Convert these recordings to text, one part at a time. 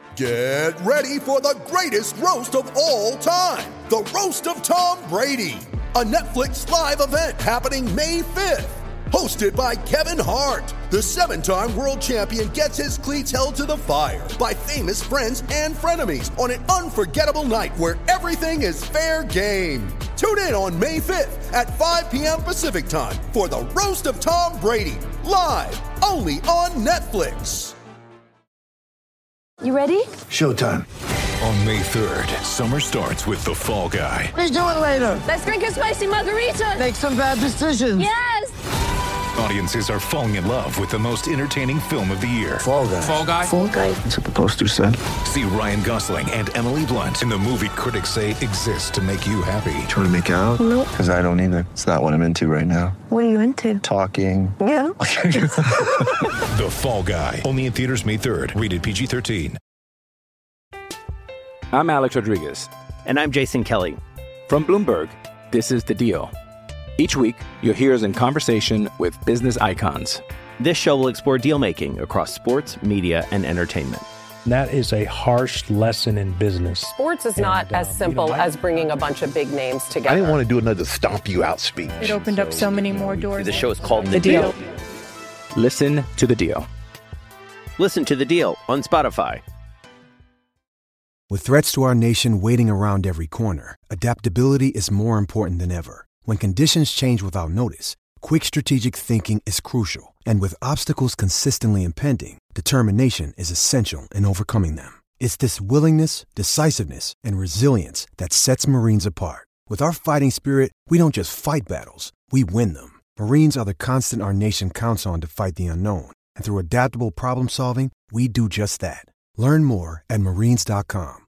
Get ready for the greatest roast of all time, the Roast of Tom Brady, a Netflix live event happening May 5th. Hosted by Kevin Hart, the 7-time world champion gets his cleats held to the fire by famous friends and frenemies on an unforgettable night where everything is fair game. Tune in on May 5th at 5 p.m. Pacific time for the Roast of Tom Brady, live only on Netflix. You ready? Showtime. On May 3rd, summer starts with The Fall Guy. Let's do it later. Let's drink a spicy margarita. Make some bad decisions. Yes! Audiences are falling in love with the most entertaining film of the year. Fall Guy. Fall Guy? Fall guy. That's what the poster said. See Ryan Gosling and Emily Blunt in the movie critics say exists to make you happy. Trying to make it out? Nope. Because I don't either. It's not what I'm into right now. What are you into? Talking. Yeah. The Fall Guy. Only in theaters May 3rd. Rated PG-13. I'm Alex Rodriguez. And I'm Jason Kelly. From Bloomberg, this is The Deal. Each week, you'll hear us in conversation with business icons. This show will explore deal-making across sports, media, and entertainment. That is a harsh lesson in business. Sports is not as simple as bringing a bunch of big names together. I didn't want to do another stomp you out speech. It opened up so many more doors. The show is called The Deal. Listen to The Deal. Listen to The Deal on Spotify. With threats to our nation waiting around every corner, adaptability is more important than ever. When conditions change without notice, quick strategic thinking is crucial. And with obstacles consistently impending, determination is essential in overcoming them. It's this willingness, decisiveness, and resilience that sets Marines apart. With our fighting spirit, we don't just fight battles, we win them. Marines are the constant our nation counts on to fight the unknown. And through adaptable problem solving, we do just that. Learn more at marines.com.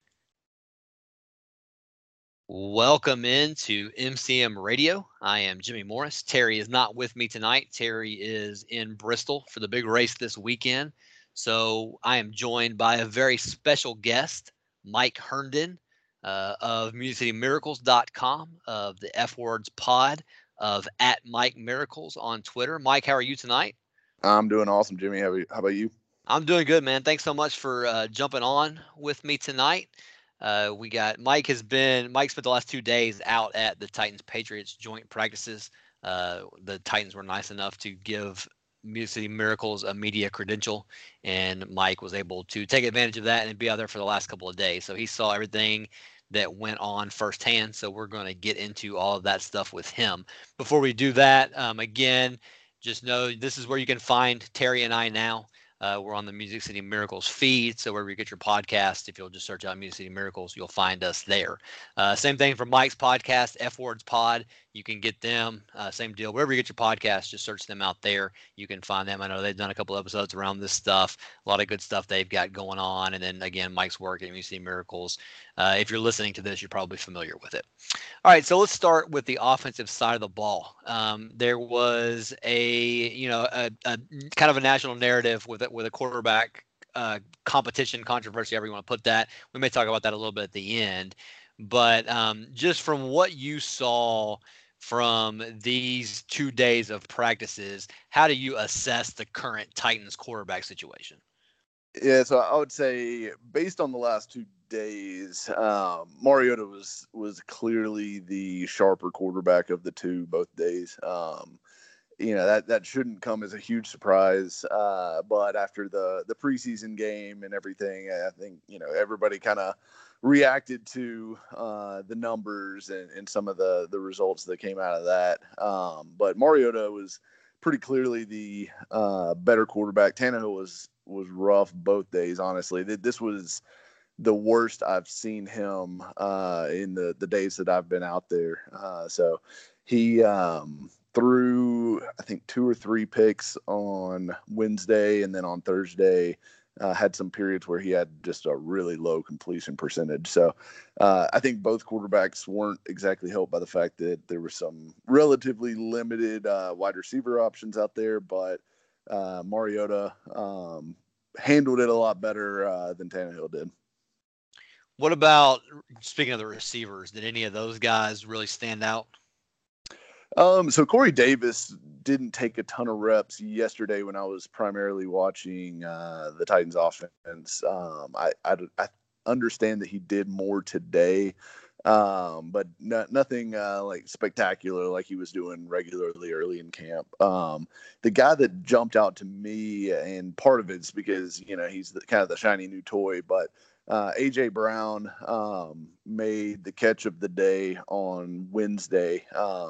Welcome into MCM Radio. I am Jimmy Morris. Terry is not with me tonight. Terry is in Bristol for the big race this weekend. So I am joined by a very special guest, Mike Herndon of MusicCityMiracles.com, of the F Words Pod, of @MikeMiracles on Twitter. Mike, how are you tonight? I'm doing awesome, Jimmy. How about you? I'm doing good, man. Thanks so much for jumping on with me tonight. We got Mike spent the last 2 days out at the Titans Patriots joint practices. The Titans were nice enough to give Music City Miracles a media credential, and Mike was able to take advantage of that and be out there for the last couple of days. So he saw everything that went on firsthand. So we're going to get into all of that stuff with him. Before we do that, again, just know this is where you can find Terry and I now. We're on the Music City Miracles feed, so wherever you get your podcast, if you'll just search out Music City Miracles, you'll find us there. Same thing for Mike's podcast, F Words Pod. You can get them. Same deal. Wherever you get your podcast, just search them out there. You can find them. I know they've done a couple episodes around this stuff. A lot of good stuff they've got going on. And then, again, Mike's work at Music City Miracles. If you're listening to this, you're probably familiar with it. All right, so let's start with the offensive side of the ball. There was a kind of a national narrative with a quarterback competition, controversy, however you want to put that. We may talk about that a little bit at the end. But just from what you saw from these 2 days of practices, how do you assess the current Titans quarterback situation? Yeah, so I would say based on the last 2 days, Mariota was clearly the sharper quarterback of the two both days. That shouldn't come as a huge surprise. But after the preseason game and everything, I think, everybody kind of reacted to the numbers and some of the results that came out of that. But Mariota was pretty clearly the better quarterback. Tannehill was rough both days, honestly. This was the worst I've seen him in the days that I've been out there. So he threw, I think, 2 or 3 picks on Wednesday, and then on Thursday had some periods where he had just a really low completion percentage. So I think both quarterbacks weren't exactly helped by the fact that there were some relatively limited wide receiver options out there, but Mariota handled it a lot better than Tannehill did. What about, speaking of the receivers, did any of those guys really stand out? So Corey Davis didn't take a ton of reps yesterday when I was primarily watching the Titans offense. I understand that he did more today, but nothing like spectacular like he was doing regularly early in camp. The guy that jumped out to me, and part of it's because, he's kind of the shiny new toy, but A.J. Brown made the catch of the day on Wednesday.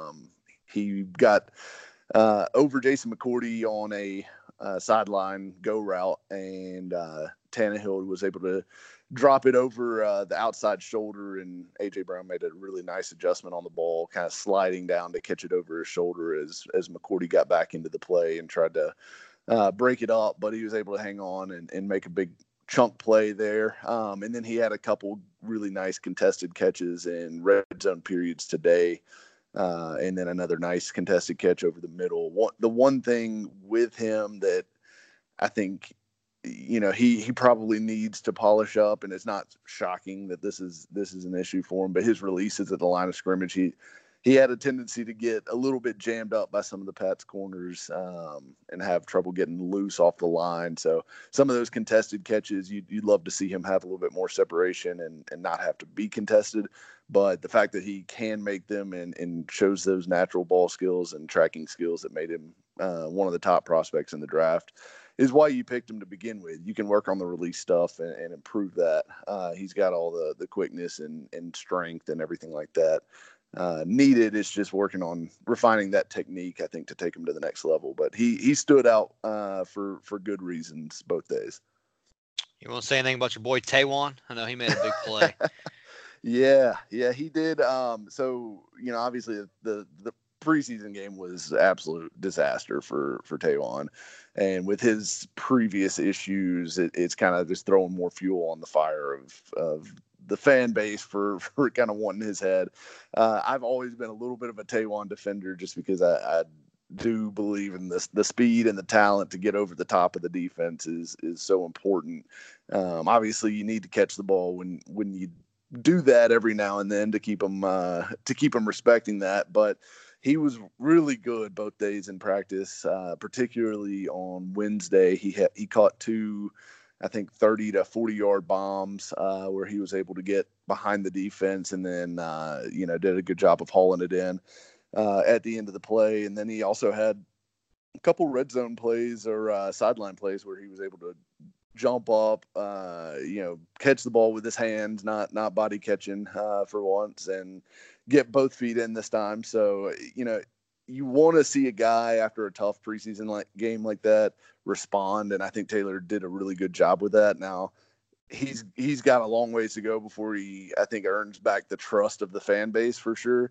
He got over Jason McCourty on a sideline go route, and Tannehill was able to drop it over the outside shoulder, and A.J. Brown made a really nice adjustment on the ball, kind of sliding down to catch it over his shoulder as McCourty got back into the play and tried to break it up, but he was able to hang on and make a big chunk play there. And then he had a couple really nice contested catches in red zone periods today. And then another nice contested catch over the middle. The one thing with him that I think, he probably needs to polish up, and it's not shocking that this is an issue for him, but his releases at the line of scrimmage, he had a tendency to get a little bit jammed up by some of the Pats corners and have trouble getting loose off the line. So some of those contested catches, you'd love to see him have a little bit more separation and not have to be contested. But the fact that he can make them and shows those natural ball skills and tracking skills that made him one of the top prospects in the draft is why you picked him to begin with. You can work on the release stuff and improve that. He's got all the quickness and strength and everything like that needed. It's just working on refining that technique, I think, to take him to the next level. But he stood out for good reasons both days. You want to say anything about your boy Taywan? I know he made a big play. Yeah, he did. So, obviously the preseason game was absolute disaster for Taywan. And with his previous issues, it's kind of just throwing more fuel on the fire of the fan base for kind of wanting his head. I've always been a little bit of a Taywan defender just because I do believe in the speed and the talent to get over the top of the defense is so important. Obviously, you need to catch the ball when you do that every now and then to keep them respecting that. But he was really good both days in practice, particularly on Wednesday. He caught two, I think, 30 to 40-yard bombs where he was able to get behind the defense and then, did a good job of hauling it in at the end of the play. And then he also had a couple red zone plays or sideline plays where he was able to jump up, catch the ball with his hands, not body catching for once, and get both feet in this time. So, you want to see a guy after a tough preseason game like that respond, and I think Taylor did a really good job with that. Now, he's got a long ways to go before he, I think, earns back the trust of the fan base for sure.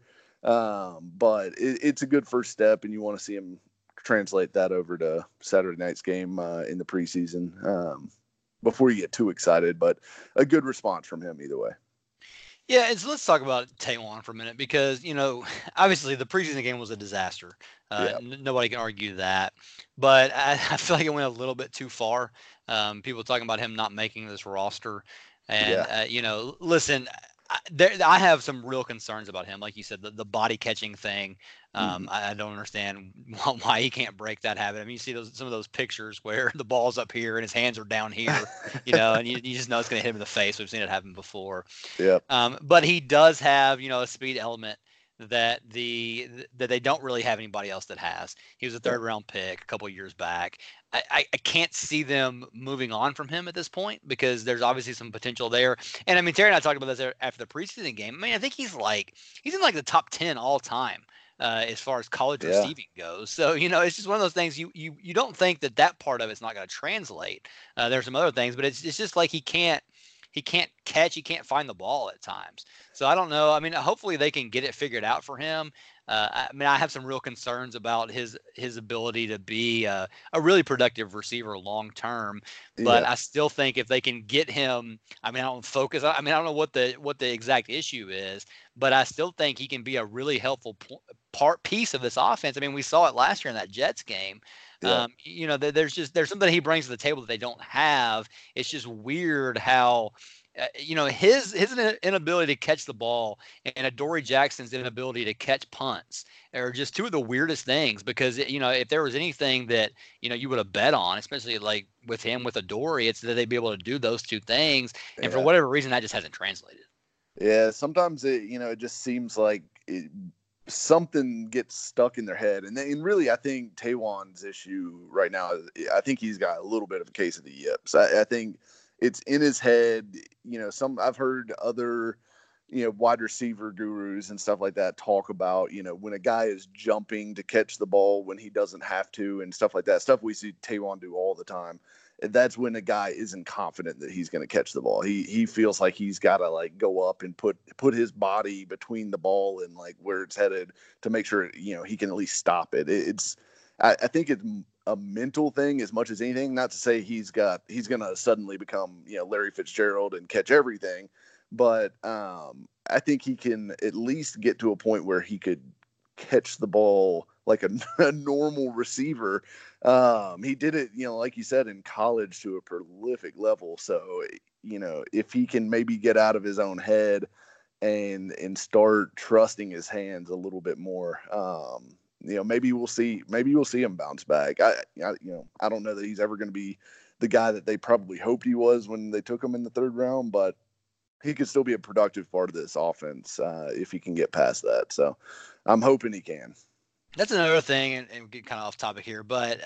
But it's a good first step, and you want to see him translate that over to Saturday night's game in the preseason before you get too excited. But a good response from him either way. Yeah, so let's talk about Taywan for a minute because, obviously the preseason game was a disaster. Nobody can argue that. But I feel like it went a little bit too far. People talking about him not making this roster. And, listen, I have some real concerns about him. Like you said, the body catching thing. I don't understand why he can't break that habit. I mean, you see some of those pictures where the ball's up here and his hands are down here, and you just know it's going to hit him in the face. We've seen it happen before. Yeah. But he does have, a speed element that they don't really have anybody else that has. He was a third round pick a couple of years back. I can't see them moving on from him at this point because there's obviously some potential there. And I mean, Terry and I talked about this after the preseason game. I mean, I think he's in the top 10 all time as far as college receiving goes. So, it's just one of those things you don't think that part of it's not going to translate. There's some other things, but it's just like he can't catch, he can't find the ball at times. So I don't know. I mean, hopefully they can get it figured out for him. I have some real concerns about his ability to be a really productive receiver long term, but I still think if they can get him, I don't know what the exact issue is, but I still think he can be a really helpful piece of this offense. I mean, we saw it last year in that Jets game. Yeah. There's something he brings to the table that they don't have. It's just weird how, his inability to catch the ball and Adoree Jackson's inability to catch punts are just two of the weirdest things, because, if there was anything that, you would have bet on, especially like with him, with Adoree, it's that they'd be able to do those two things. And for whatever reason, that just hasn't translated. Yeah. Sometimes it just seems like something gets stuck in their head. And really, I think Taywan's issue right now, I think he's got a little bit of a case of the yips. I think it's in his head. I've heard other, wide receiver gurus and stuff like that talk about, when a guy is jumping to catch the ball when he doesn't have to and stuff like that, stuff we see Taywan do all the time. That's when a guy isn't confident that he's going to catch the ball. He feels like he's got to like go up and put his body between the ball and like where it's headed to make sure, he can at least stop it. I think it's a mental thing as much as anything. Not to say he's going to suddenly become, Larry Fitzgerald and catch everything, but I think he can at least get to a point where he could catch the ball like a normal receiver. He did it, like you said, in college to a prolific level. So, if he can maybe get out of his own head and start trusting his hands a little bit more, maybe we'll see him bounce back. I don't know that he's ever going to be the guy that they probably hoped he was when they took him in the third round, but he could still be a productive part of this offense if he can get past that. So I'm hoping he can. That's another thing, and get kind of off topic here, but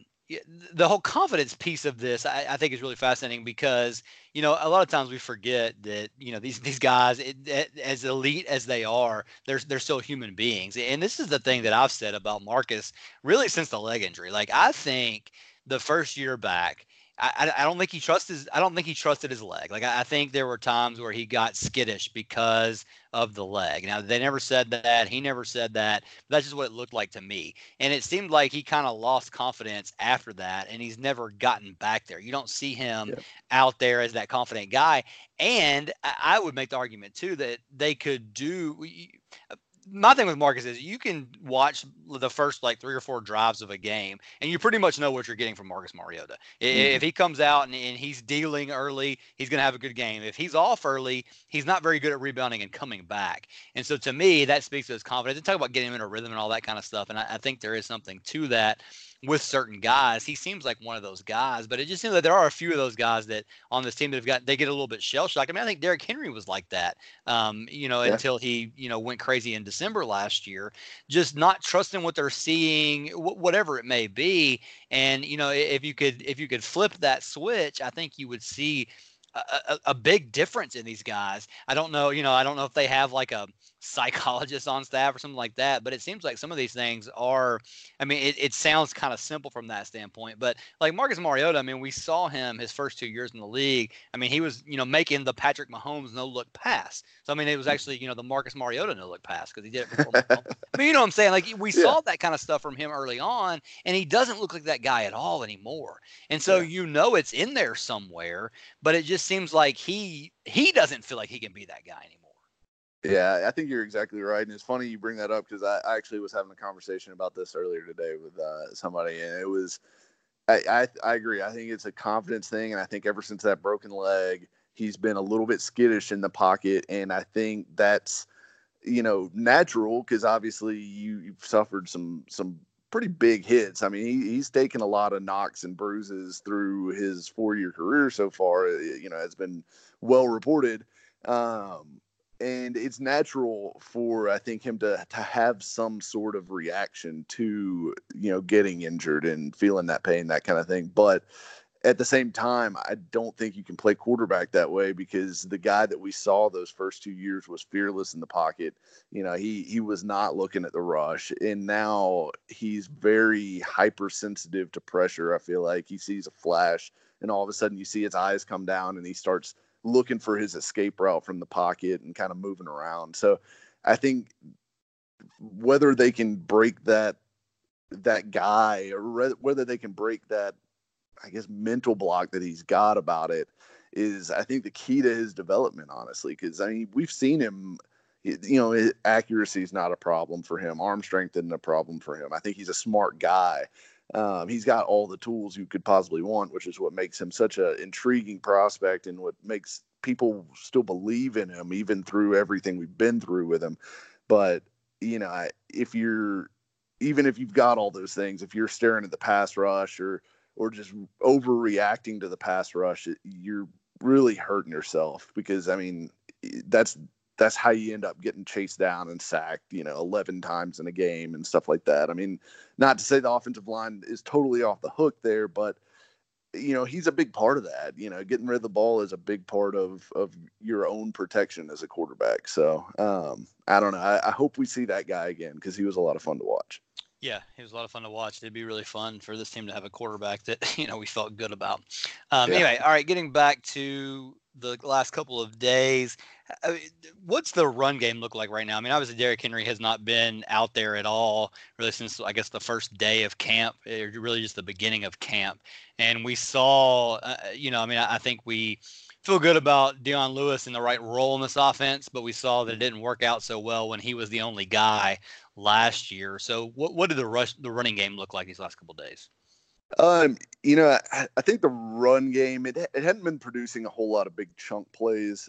the whole confidence piece of this, I think, is really fascinating because, a lot of times we forget that, these guys, as elite as they are, they're still human beings. And this is the thing that I've said about Marcus really since the leg injury. Like, I think the first year back, I don't think he trusted his leg. Like, I think there were times where he got skittish because of the leg. Now, they never said that. He never said that. That's just what it looked like to me. And it seemed like he kind of lost confidence after that, and he's never gotten back there. You don't see him out there as that confident guy. And I would make the argument, too, that they could do – my thing with Marcus is you can watch the first like 3 or 4 drives of a game and you pretty much know what you're getting from Marcus Mariota. If he comes out and he's dealing early, he's going to have a good game. If he's off early, he's not very good at rebounding and coming back. And so to me, that speaks to his confidence. And talk about getting him in a rhythm and all that kind of stuff. And I think there is something to that with certain guys. He seems like one of those guys, but it just seems like there are a few of those guys that on this team that they get a little bit shell shocked. I mean, I think Derrick Henry was like that, until he, went crazy in December last year, just not trusting what they're seeing, whatever it may be. And, if you could flip that switch, I think you would see a big difference in these guys. I don't know if they have like a psychologist on staff or something like that, but it seems like some of these things are, it sounds kind of simple from that standpoint, but like Marcus Mariota, we saw him his first 2 years in the league. He was, making the Patrick Mahomes no-look pass. So, it was actually, the Marcus Mariota no-look pass because he did it before Mahomes. You know what I'm saying? Like, we saw that kind of stuff from him early on, and he doesn't look like that guy at all anymore. And so, it's in there somewhere, but it just seems like he doesn't feel like he can be that guy anymore. Yeah, I think you're exactly right. And it's funny you bring that up because I actually was having a conversation about this earlier today with somebody, and it was I agree. I think it's a confidence thing, and I think ever since that broken leg, he's been a little bit skittish in the pocket, and I think that's natural because obviously you've suffered some pretty big hits. He's taken a lot of knocks and bruises through his 4-year career so far. It's been well reported. And it's natural for, I think, him to have some sort of reaction to, getting injured and feeling that pain, that kind of thing. But at the same time, I don't think you can play quarterback that way because the guy that we saw those first 2 years was fearless in the pocket. He was not looking at the rush. And now he's very hypersensitive to pressure. I feel like he sees a flash and all of a sudden you see his eyes come down and he starts looking for his escape route from the pocket and kind of moving around. So I think whether they can break that guy or whether they can break that, I guess, mental block that he's got about it is, I think, the key to his development, honestly. Because, we've seen him, his accuracy is not a problem for him. Arm strength isn't a problem for him. I think he's a smart guy. He's got all the tools you could possibly want, which is what makes him such an intriguing prospect and what makes people still believe in him, even through everything we've been through with him. But, even if you've got all those things, if you're staring at the pass rush or just overreacting to the pass rush, you're really hurting yourself, because that's how you end up getting chased down and sacked, 11 times in a game and stuff like that. I mean, not to say the offensive line is totally off the hook there, but he's a big part of that. Getting rid of the ball is a big part of your own protection as a quarterback. So I don't know. I hope we see that guy again, because he was a lot of fun to watch. Yeah, he was a lot of fun to watch. It'd be really fun for this team to have a quarterback that, we felt good about. Anyway, all right, getting back to the last couple of days, what's the run game look like right now? I mean, obviously Derrick Henry has not been out there at all really since, I guess, the first day of camp, or really just the beginning of camp. And we saw, I think we feel good about Dion Lewis in the right role in this offense, but we saw that it didn't work out so well when he was the only guy last year. So what did the running game look like these last couple of days? I think the run game, it hadn't been producing a whole lot of big chunk plays.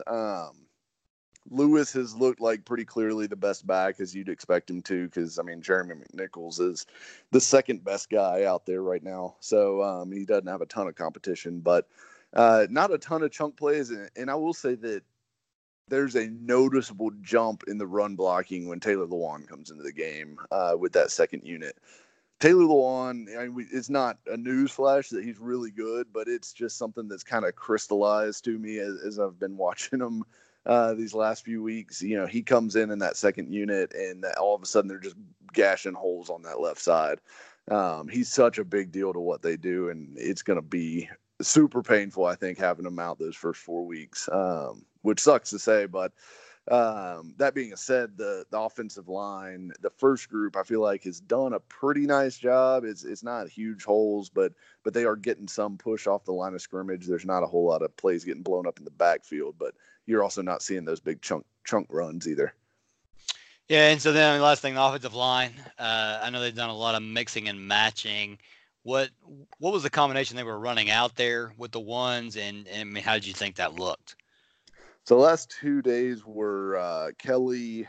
Lewis has looked like pretty clearly the best back, as you'd expect him to, because, Jeremy McNichols is the second best guy out there right now. So he doesn't have a ton of competition, but not a ton of chunk plays. And I will say that there's a noticeable jump in the run blocking when Taylor Lewan comes into the game with that second unit. Taylor Lewan, it's not a newsflash that he's really good, but it's just something that's kind of crystallized to me as I've been watching him these last few weeks. He comes in that second unit, and all of a sudden they're just gashing holes on that left side. He's such a big deal to what they do, and it's going to be super painful, I think, having him out those first 4 weeks, which sucks to say, but that being said, the offensive line, the first group, I feel like has done a pretty nice job. It's not huge holes, but they are getting some push off the line of scrimmage. There's not a whole lot of plays getting blown up in the backfield, but you're also not seeing those big chunk runs either. Yeah, and so then the last thing, the offensive line. I know they've done a lot of mixing and matching. What was the combination they were running out there with the ones, and how did you think that looked? So the last 2 days were Kelly.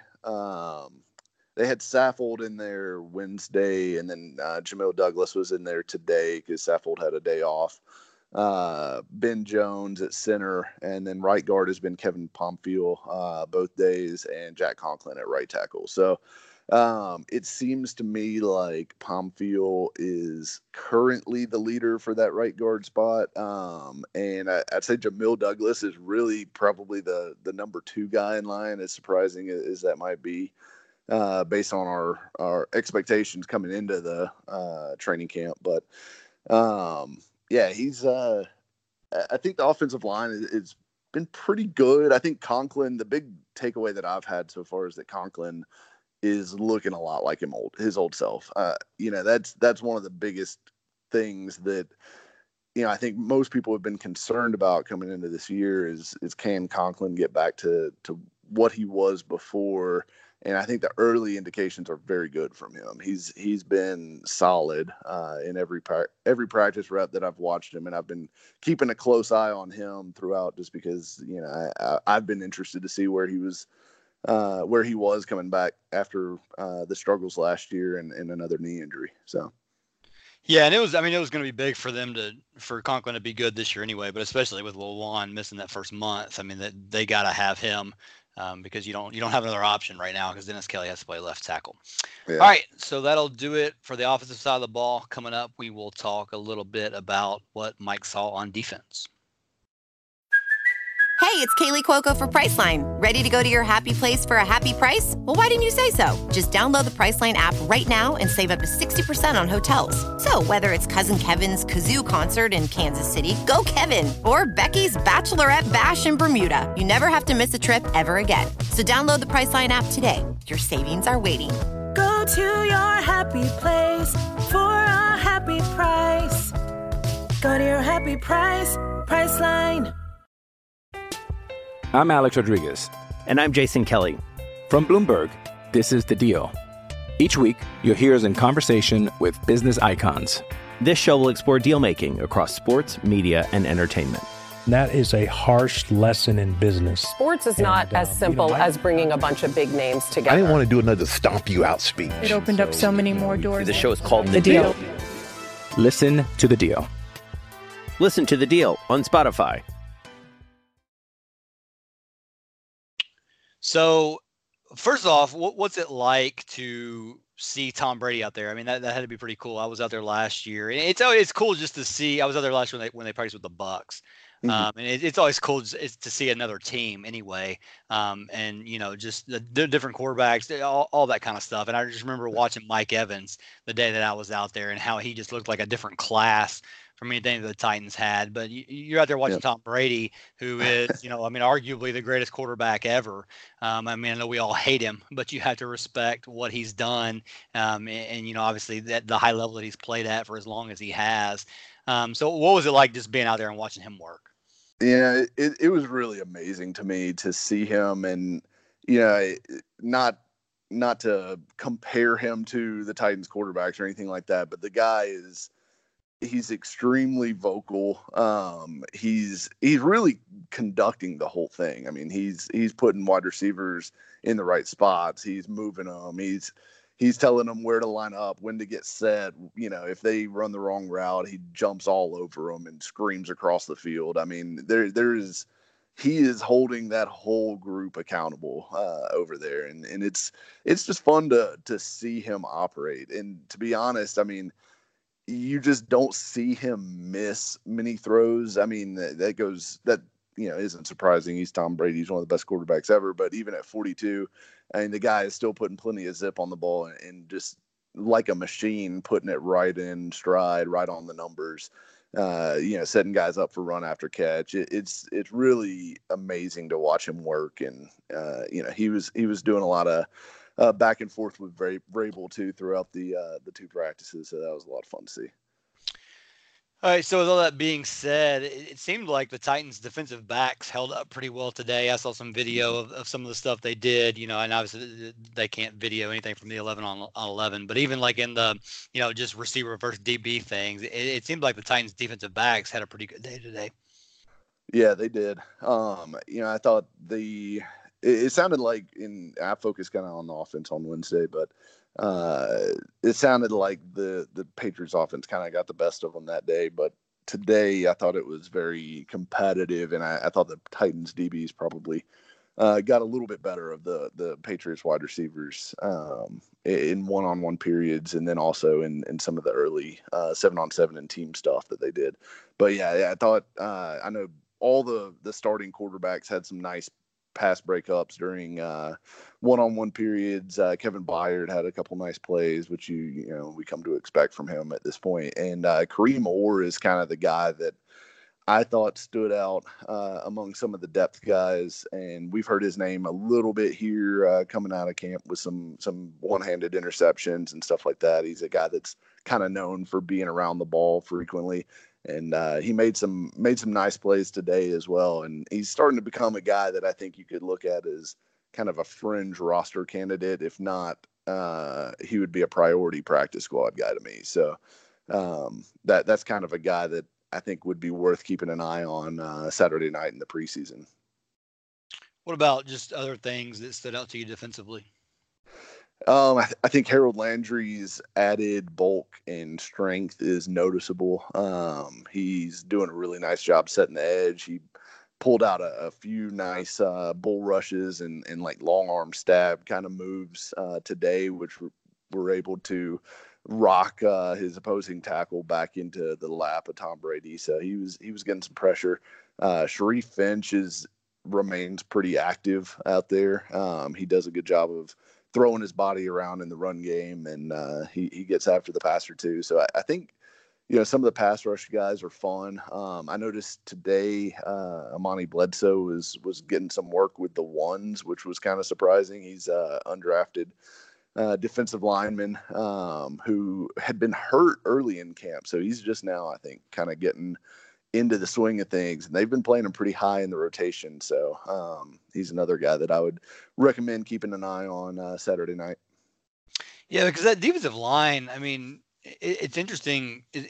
They had Saffold in there Wednesday, and then Jamil Douglas was in there today because Saffold had a day off. Ben Jones at center, and then right guard has been Kevin Pomfield both days, and Jack Conklin at right tackle. So it seems to me like Pomfield is currently the leader for that right guard spot. And I'd say Jamil Douglas is really probably the number 2 guy in line, as surprising as that might be, based on our expectations coming into the training camp. But yeah, he's I think the offensive line is been pretty good. I think Conklin, the big takeaway that I've had so far is that Conklin is looking a lot like his old self. That's one of the biggest things that, I think most people have been concerned about coming into this year is can Conklin get back to what he was before? And I think the early indications are very good from him. He's been solid in every practice rep that I've watched him, and I've been keeping a close eye on him throughout, just because I've been interested to see where he was coming back after the struggles last year and another knee injury. So. Yeah, and it was going to be big for them for Conklin to be good this year anyway, but especially with Lewan missing that first month. They got to have him because you don't have another option right now because Dennis Kelly has to play left tackle. Yeah. All right, so that'll do it for the offensive side of the ball. Coming up, we will talk a little bit about what Mike saw on defense. Hey, it's Kaylee Cuoco for Priceline. Ready to go to your happy place for a happy price? Well, why didn't you say so? Just download the Priceline app right now and save up to 60% on hotels. So whether it's Cousin Kevin's Kazoo Concert in Kansas City, go Kevin, or Becky's Bachelorette Bash in Bermuda, you never have to miss a trip ever again. So download the Priceline app today. Your savings are waiting. Go to your happy place for a happy price. Go to your happy price, Priceline. I'm Alex Rodriguez. And I'm Jason Kelly. From Bloomberg, this is The Deal. Each week, you'll hear us in conversation with business icons. This show will explore deal-making across sports, media, and entertainment. And that is a harsh lesson in business. Sports is not as simple as bringing a bunch of big names together. I didn't want to do another stomp you out speech. It opened up so many more doors. The show is called The Deal. Listen to the Deal. Listen to the Deal on Spotify. So, first off, what's it like to see Tom Brady out there? I mean, that had to be pretty cool. I was out there last year, and it's cool just to see. I was out there last year when they practiced with the Bucs. And it's always cool to see another team anyway. And, just the different quarterbacks, all that kind of stuff. And I just remember watching Mike Evans the day that I was out there and how he just looked like a different class from anything that the Titans had. But you're out there watching Tom Brady, who is, arguably the greatest quarterback ever. I know we all hate him, but you have to respect what he's done. And obviously the high level that he's played at for as long as he has. So what was it like just being out there and watching him work? Yeah, it was really amazing to me to see him, and not to compare him to the Titans quarterbacks or anything like that, but the guy he's extremely vocal. He's really conducting the whole thing. I mean, he's putting wide receivers in the right spots. He's moving them. He's telling them where to line up, when to get set. If they run the wrong route, he jumps all over them and screams across the field. I mean, he is holding that whole group accountable over there, and it's just fun to see him operate. And to be honest, I mean, you just don't see him miss many throws. I mean, that isn't surprising. He's Tom Brady. He's one of the best quarterbacks ever. But even at 42, I mean, the guy is still putting plenty of zip on the ball and just like a machine, putting it right in stride, right on the numbers, setting guys up for run after catch. It's really amazing to watch him work. And, he was doing a lot of back and forth with Vrabel too throughout the two practices. So that was a lot of fun to see. All right, so with all that being said, it seemed like the Titans' defensive backs held up pretty well today. I saw some video of some of the stuff they did, and obviously they can't video anything from the 11 on 11, but even like in the, just receiver versus DB things, it seemed like the Titans' defensive backs had a pretty good day today. Yeah, they did. I thought it sounded like I focused kind of on the offense on Wednesday, but it sounded like the Patriots offense kind of got the best of them that day. But today I thought it was very competitive, and I thought the Titans DBs probably got a little bit better of the Patriots wide receivers in one-on-one periods, and then also in some of the early 7-on-7 and team stuff that they did. But yeah, I thought I know all the starting quarterbacks had some nice pass breakups during one-on-one periods. Kevin Byard had a couple nice plays, which we come to expect from him at this point. And Kareem Orr is kind of the guy that I thought stood out among some of the depth guys, and we've heard his name a little bit here coming out of camp with some one-handed interceptions and stuff like that. He's a guy that's kind of known for being around the ball frequently. And he made some nice plays today as well. And he's starting to become a guy that I think you could look at as kind of a fringe roster candidate. If not, he would be a priority practice squad guy to me. So that's kind of a guy that I think would be worth keeping an eye on Saturday night in the preseason. What about just other things that stood out to you defensively? I think Harold Landry's added bulk and strength is noticeable. He's doing a really nice job setting the edge. He pulled out a few nice bull rushes and like long arm stab kind of moves today, which were able to rock his opposing tackle back into the lap of Tom Brady. So he was getting some pressure. Sharif Finch remains pretty active out there. He does a good job of throwing his body around in the run game, and he gets after the passer too. So I think, some of the pass rush guys are fun. I noticed today Amani Bledsoe was getting some work with the ones, which was kind of surprising. He's undrafted defensive lineman who had been hurt early in camp. So he's just now, I think, kind of getting into the swing of things, and they've been playing him pretty high in the rotation. So he's another guy that I would recommend keeping an eye on Saturday night. Yeah, because that defensive line, I mean, it's interesting.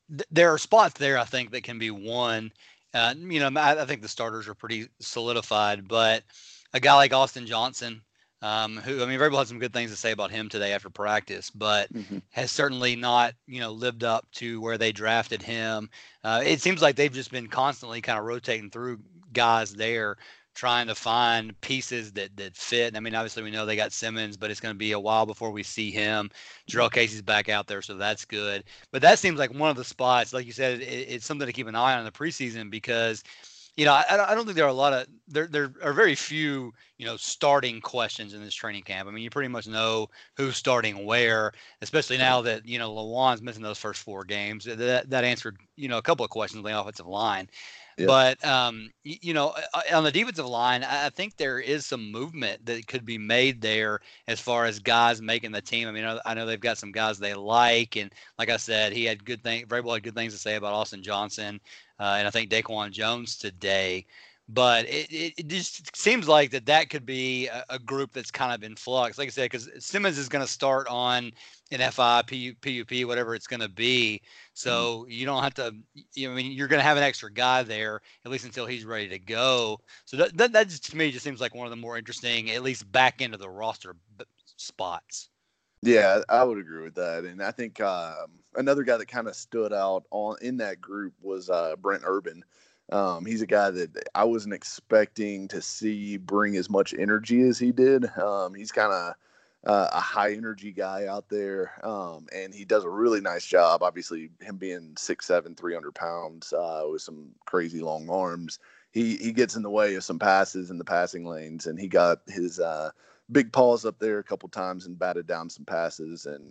there are spots there, I think, that can be won. I think the starters are pretty solidified, but a guy like Austin Johnson, who, Vrabel had some good things to say about him today after practice, but has certainly not, lived up to where they drafted him. It seems like they've just been constantly kind of rotating through guys there, trying to find pieces that fit. Obviously we know they got Simmons, but it's going to be a while before we see him. Jarrell Casey's back out there, so that's good. But that seems like one of the spots, like you said, it's something to keep an eye on in the preseason because, I don't think there are there are very few, starting questions in this training camp. You pretty much know who's starting where, especially now that, Lawan's missing those first 4 games. That answered, a couple of questions on the offensive line. Yeah. But, on the defensive line, I think there is some movement that could be made there as far as guys making the team. I know they've got some guys they like. And like I said, Vrabel had good things to say about Austin Johnson. And I think Daquan Jones today. But it just seems like that could be a group that's kind of in flux. Like I said, because Simmons is going to start on an FI, PUP, whatever it's going to be. So you don't have to, you're going to have an extra guy there, at least until he's ready to go. So that just, to me, just seems like one of the more interesting, at least back into the roster spots. Yeah, I would agree with that. And I think another guy that kind of stood out in that group was Brent Urban. He's a guy that I wasn't expecting to see bring as much energy as he did. He's kind of a high energy guy out there. And he does a really nice job. Obviously him being 6'7", 300 pounds, with some crazy long arms, he gets in the way of some passes in the passing lanes, and he got his, big paws up there a couple times and batted down some passes. And,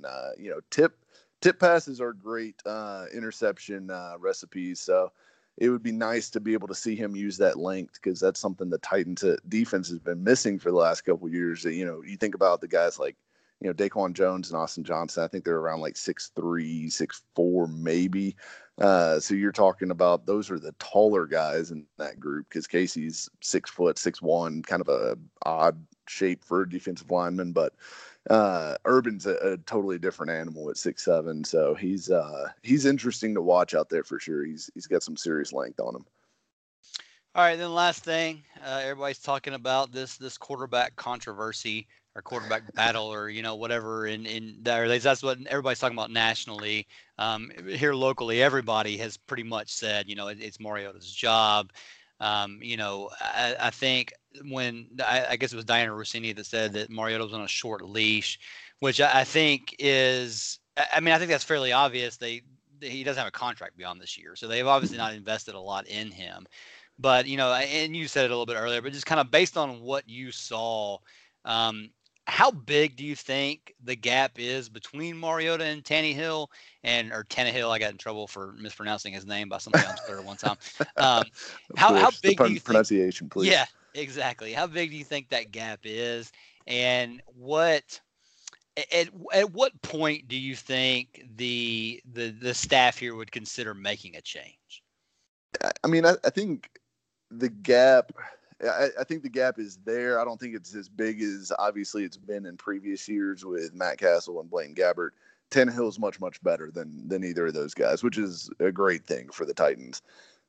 tip passes are great, interception, recipes. So, it would be nice to be able to see him use that length because that's something the Titans defense has been missing for the last couple of years. You think about the guys like, Daquan Jones and Austin Johnson. I think they're around like 6'3", 6'4", maybe. So you're talking about those are the taller guys in that group because Casey's 6 foot, 6'1", kind of a odd shape for a defensive lineman, but Urban's a totally different animal at 6'7", so he's interesting to watch out there for sure. He's got some serious length on him. All right, then last thing, everybody's talking about this quarterback controversy or quarterback battle or whatever that's what everybody's talking about nationally. Here locally, everybody has pretty much said it's Mariota's job. I think when I guess it was Diana Rossini that said that Mariota was on a short leash, which I think is, I think that's fairly obvious. He doesn't have a contract beyond this year, so they've obviously not invested a lot in him. But and you said it a little bit earlier, but just kind of based on what you saw, how big do you think the gap is between Mariota and Tannehill or Tannehill? I got in trouble for mispronouncing his name by somebody on Twitter one time. How big do you think? Pronunciation, please. Yeah, exactly. How big do you think that gap is? And at what point do you think the staff here would consider making a change? I think the gap. I think the gap is there. I don't think it's as big as obviously it's been in previous years with Matt Castle and Blaine Gabbert. Tannehill is much, much better than either of those guys, which is a great thing for the Titans.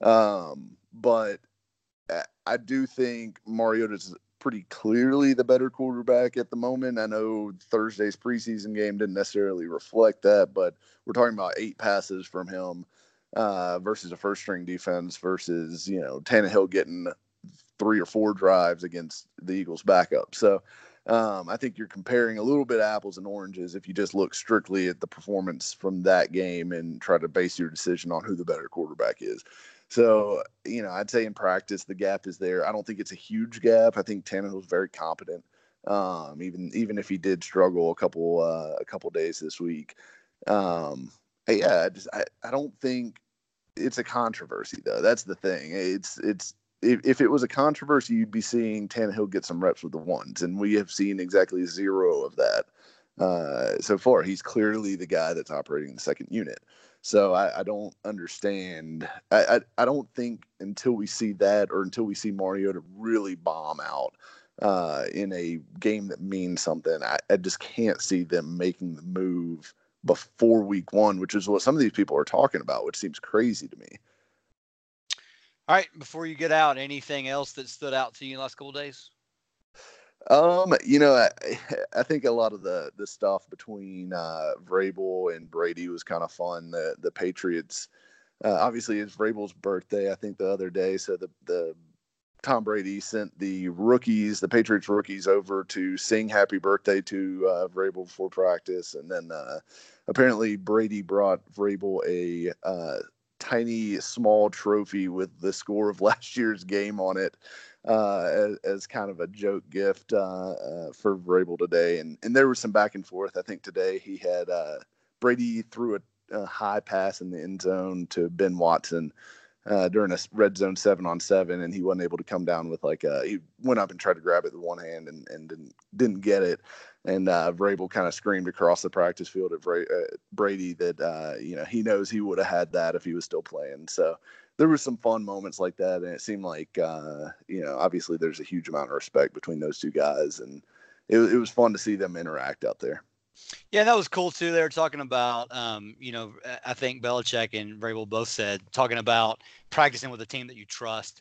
But I do think Mariota's pretty clearly the better quarterback at the moment. I know Thursday's preseason game didn't necessarily reflect that, but we're talking about 8 passes from him versus a first-string defense versus, Tannehill getting 3 or 4 drives against the Eagles backup. So I think you're comparing a little bit apples and oranges if you just look strictly at the performance from that game and try to base your decision on who the better quarterback is. So, I'd say in practice, the gap is there. I don't think it's a huge gap. I think Tannehill's very competent. Even if he did struggle a couple days this week. I don't think it's a controversy though. That's the thing. If it was a controversy, you'd be seeing Tannehill get some reps with the ones, and we have seen exactly 0 of that so far. He's clearly the guy that's operating the second unit. So I don't understand. I don't think until we see that or until we see Mariota really bomb out in a game that means something, I just can't see them making the move before week 1, which is what some of these people are talking about, which seems crazy to me. All right, before you get out, anything else that stood out to you in the last couple of days? I think a lot of the stuff between Vrabel and Brady was kind of fun. The Patriots, obviously it's Vrabel's birthday, I think, the other day. So the Tom Brady sent the Patriots rookies over to sing happy birthday to Vrabel before practice. And then apparently Brady brought Vrabel a tiny, small trophy with the score of last year's game on it as kind of a joke gift for Vrabel today. And there was some back and forth. I think today he had Brady threw a high pass in the end zone to Ben Watson during a red zone 7-on-7, and he wasn't able to come down with he went up and tried to grab it with one hand and didn't get it. And Vrabel kind of screamed across the practice field at Brady that, he knows he would have had that if he was still playing. So there were some fun moments like that. And it seemed like, obviously there's a huge amount of respect between those two guys. And it was fun to see them interact out there. Yeah, that was cool too. They were talking about, I think Belichick and Vrabel both said, talking about practicing with a team that you trust.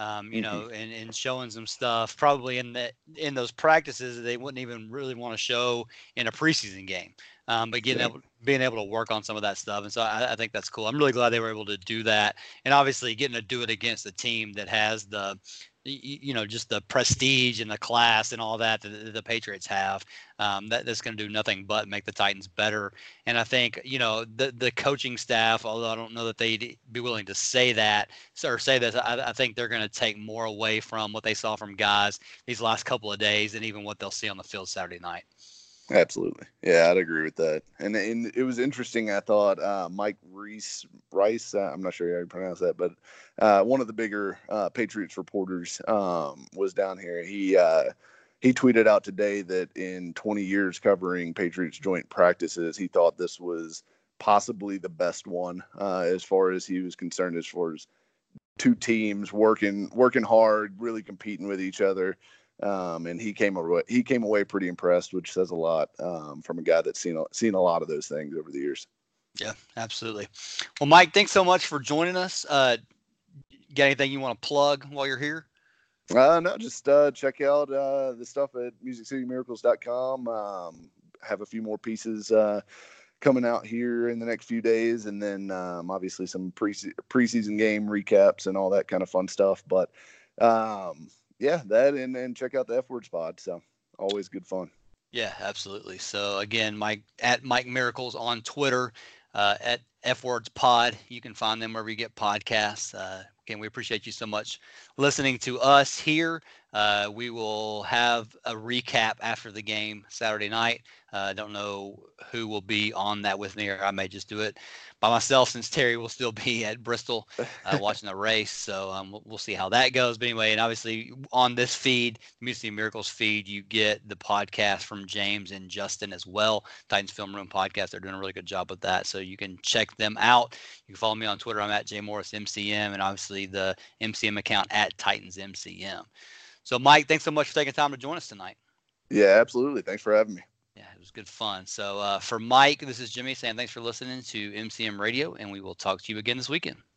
And showing some stuff probably in those practices that they wouldn't even really want to show in a preseason game. But being able to work on some of that stuff. And so I think that's cool. I'm really glad they were able to do that. And obviously getting to do it against a team that has just the prestige and the class and all that the Patriots have, that's going to do nothing but make the Titans better. And I think, the coaching staff, although I don't know that they'd be willing to say that or say this, I think they're going to take more away from what they saw from guys these last couple of days than even what they'll see on the field Saturday night. Absolutely. Yeah, I'd agree with that. And it was interesting. I thought Mike Rice, I'm not sure how you pronounce that, but one of the bigger Patriots reporters was down here. He tweeted out today that in 20 years covering Patriots joint practices, he thought this was possibly the best one as far as he was concerned, as far as two teams working hard, really competing with each other. And he came away pretty impressed, which says a lot from a guy that's seen a lot of those things over the years. Yeah, absolutely. Well, Mike, thanks so much for joining us. Got anything you want to plug while you're here? No, just check out the stuff at musiccitymiracles.com. Have a few more pieces coming out here in the next few days, and then obviously some preseason game recaps and all that kind of fun stuff. But yeah, that and check out the F Words Pod. So always good fun. Yeah, absolutely. So again, Mike at Mike Miracles on Twitter, at F Words Pod. You can find them wherever you get podcasts. Again, we appreciate you so much listening to us here. We will have a recap after the game Saturday night. Don't know who will be on that with me, or I may just do it by myself since Terry will still be at Bristol watching the race. So we'll see how that goes. But anyway, and obviously on this feed, the Music City Miracles feed, you get the podcast from James and Justin as well. Titans Film Room Podcast. They're doing a really good job with that. So you can check them out. You can follow me on Twitter. I'm at JMorrisMCM, and obviously the MCM account at TitansMCM. So Mike, thanks so much for taking time to join us tonight. Yeah, absolutely. Thanks for having me. Yeah, it was good fun. So for Mike, this is Jimmy saying thanks for listening to MCM Radio, and we will talk to you again this weekend.